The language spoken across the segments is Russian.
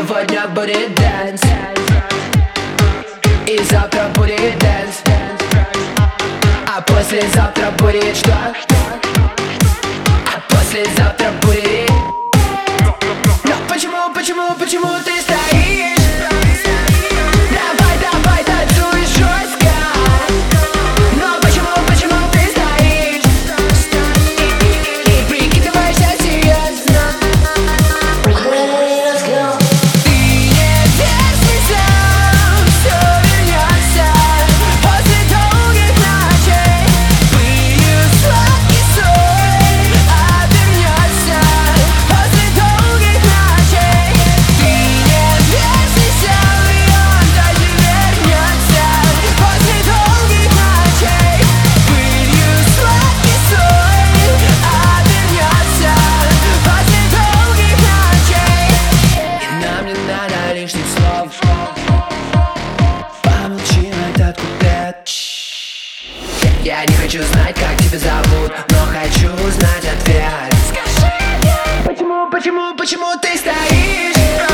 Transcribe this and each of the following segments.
Сегодня будет дэнс, и завтра будет дэнс, а послезавтра будет что? А послезавтра будет. Но почему ты стоишь? Давай, танцуй жестко. Но почему ты стоишь? И прикидываешься серьезно. Ты не держишься, все вернется после долгих ночей. Пылью сладкий сон обернется после долгих ночей. Ты не держишься, и он даже вернется после долгих ночей. Пылью сладкий сон обернется после долгих ночей. И нам не надо лишних слов. Помолчи на этот куплет. Я не хочу знать, как тебя зовут, но хочу знать ответ. Скажи мне, почему ты стоишь?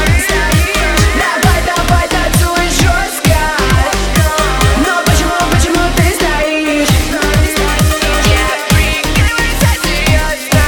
Давай, танцуй жестко. Но почему ты стоишь? Я прикидывайся серьезно.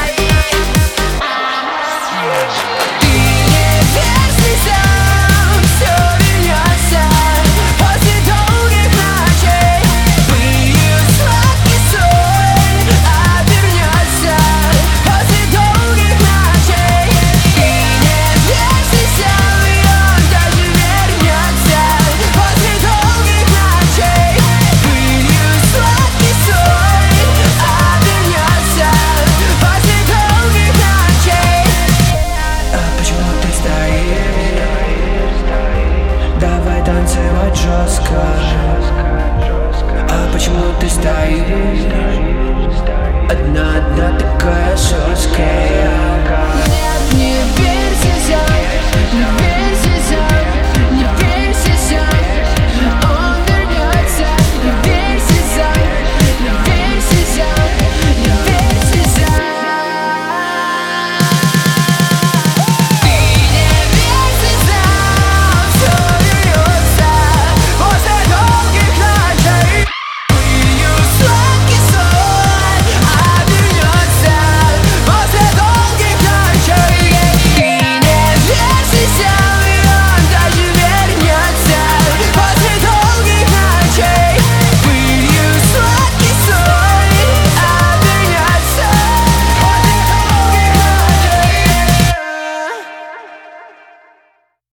Ты не держишься, все вернется после долгих ночей. Пылью сладкий сон обернется после долгих ночей. Ты не держишься, и он даже вернется после долгих ночей. Пылью сладкий сон обернется после долгих ночей. А почему ты стоишь? Давай танцевать жестко. А почему ты стоишь? Одна такая жесткая.